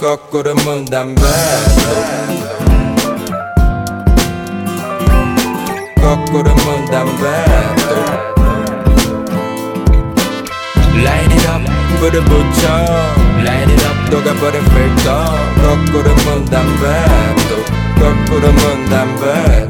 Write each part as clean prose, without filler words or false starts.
거꾸로 문 담배 거꾸로 문 담배 Light it up 불을 붙여 Light it up 녹아버린 필터 거꾸로 문 담배 거꾸로 문 담배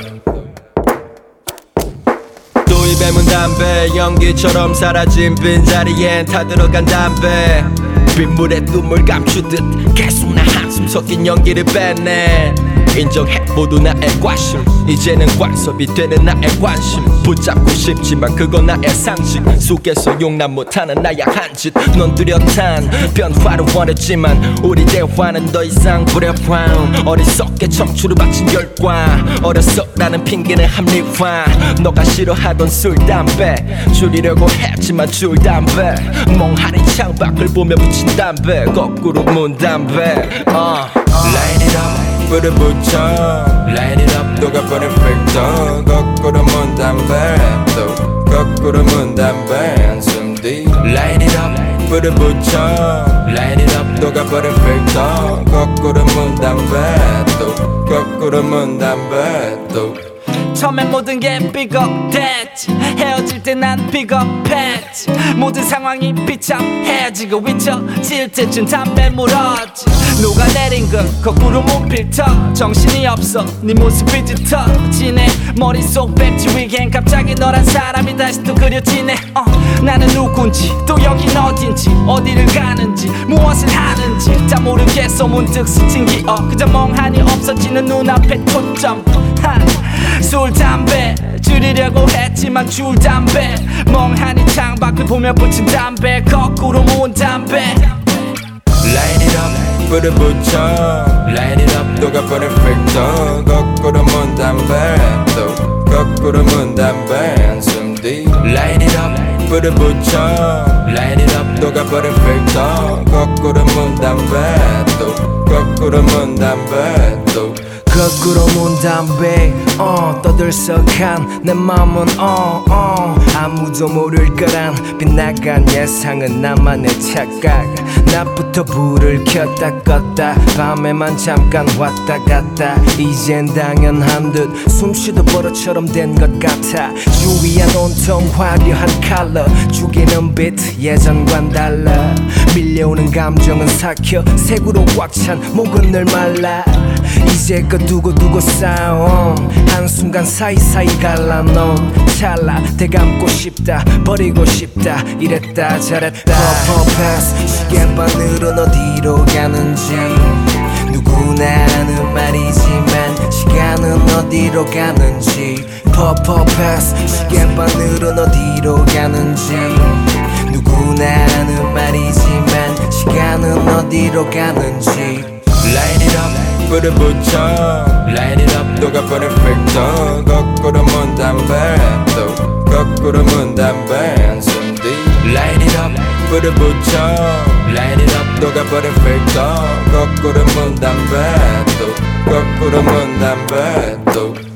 또 입에 문 담배 연기처럼 사라진 빈자리엔 다 들어간 담배 빗물에 눈물 감추듯 계속 나 한숨 섞인 연기를 뱉네 인정해 모두 나의 관심 이제는 관섭이 되는 나의 관심 붙잡고 싶지만 그건 나의 상식 속에서 용납 못하는 나의 한짓 넌 뚜렷한 변화를 원했지만 우리 대화는 더 이상 불협화음 어리석게 청춘을 바친 열과 어렸어라는 핑계는 합리화 너가 싫어하던 술 담배 줄이려고 했지만 줄 담배 멍하니 창밖을 보며 붙인 담배 거꾸로 문 담배 Light it up 불을 붙여 Light it up 녹아버린 필터 거꾸로 문 담배 거꾸로 문 담배 한숨 뒤 Light it up 불을 붙여 Light it up 녹아버린 필터 거꾸로 문 담배 거꾸로 문 담배 처음엔 모든 게 비겁했지 헤어질 때 난 비겁했지 모든 상황이 비참해지고 잊혀질 때쯤 담배 물었지 녹아내린 건 거꾸로 문 필터 정신이 없어 네 모습이 짙어지네 머릿속 백지 위엔 갑자기 너란 사람이 다시 또 그려지네 나는 누군지 또 여긴 어딘지 어디를 가는지 무엇을 하는지 다 모르겠어 문득 스친 기억 그저 멍하니 없어지는 눈앞에 초점 술 담배 줄이려고 했지만 줄 담배 멍하니 창밖을 보며 붙인 담배 거꾸로 모은 담배 Light it up 불을 붙여 Light it up 녹아버린 필터 거꾸로 문 담배 거꾸로 문 담배 한숨 뒤 Light it up 불을 붙여 Light it up 녹아버린 필터 거꾸로 문 담배 거꾸로 문 담배 거꾸로 문 담배 떠들썩한 내 맘은 아무도 모를 거란 빗나간 예상은 나만의 착각 낮부터 불을 켰다 껐다 밤에만 잠깐 왔다 갔다 이젠 당연한 듯 숨쉬도 버릇처럼 된 것 같아 주위엔 온통 화려한 컬러 죽이는 비트 예전과는 달라 밀려오는 감정은 삭혀 색으로 꽉 찬 목은 늘 말라 이제껏 두고두고 쌓아온 한순간 사이사이 갈라놓은 찰나 되감고 싶다 버리고 싶다 이랬다 저랬다 퍼퍼패스 시계반으론 어디로 가는지 누구나 하는 말이지만 시간은 어디로 가는지 퍼퍼패스 시계반으론 어디로 가는지 누구나 하는 말이지만 시간은 어디로 가는지 Light it up 불을 붙여 Light it up 녹아버린 필터 거꾸로 문 담배 거꾸로 문 담배 한숨 뒤 Light it up 불을 붙여 Light it up 녹아버린 필터 거꾸로 문 담배 거꾸로 문 담배